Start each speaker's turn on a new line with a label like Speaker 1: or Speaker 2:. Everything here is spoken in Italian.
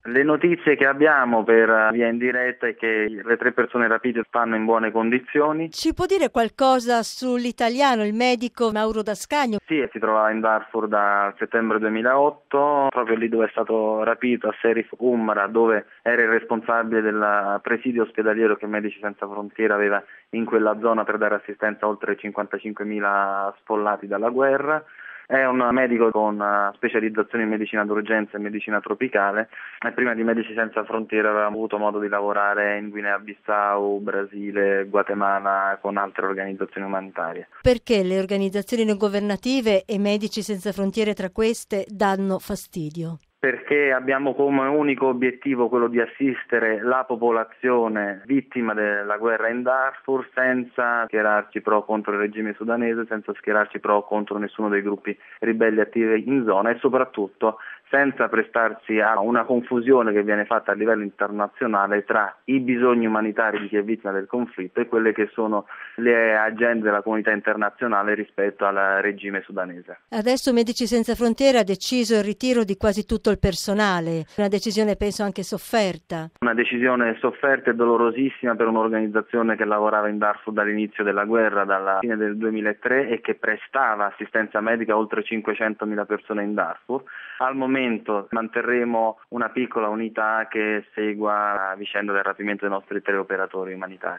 Speaker 1: Le notizie che abbiamo per via indiretta è che le 3 persone rapite stanno in buone condizioni.
Speaker 2: Ci può dire qualcosa sull'italiano, il medico Mauro D'Ascagno?
Speaker 1: Sì, si trovava in Darfur da settembre 2008, proprio lì dove è stato rapito, a Serif Umra, dove era il responsabile del presidio ospedaliero che Medici Senza Frontiere aveva in quella zona per dare assistenza a oltre 55.000 sfollati dalla guerra. È un medico con specializzazione in medicina d'urgenza e medicina tropicale e prima di Medici Senza Frontiere aveva avuto modo di lavorare in Guinea-Bissau, Brasile, Guatemala con altre organizzazioni umanitarie.
Speaker 2: Perché le organizzazioni non governative e Medici Senza Frontiere tra queste danno fastidio?
Speaker 1: Perché abbiamo come unico obiettivo quello di assistere la popolazione vittima della guerra in Darfur senza schierarci pro contro il regime sudanese, senza schierarci pro contro nessuno dei gruppi ribelli attivi in zona e soprattutto senza prestarsi a una confusione che viene fatta a livello internazionale tra i bisogni umanitari di chi è vittima del conflitto e quelle che sono le agende della comunità internazionale rispetto al regime sudanese.
Speaker 2: Adesso Medici Senza Frontiere ha deciso il ritiro di quasi tutto il personale, una decisione penso anche sofferta.
Speaker 1: Una decisione sofferta e dolorosissima per un'organizzazione che lavorava in Darfur dall'inizio della guerra, dalla fine del 2003 e che prestava assistenza medica a oltre 500.000 persone in Darfur. Al momento manterremo una piccola unità che segua la vicenda del rapimento dei nostri 3 operatori umanitari.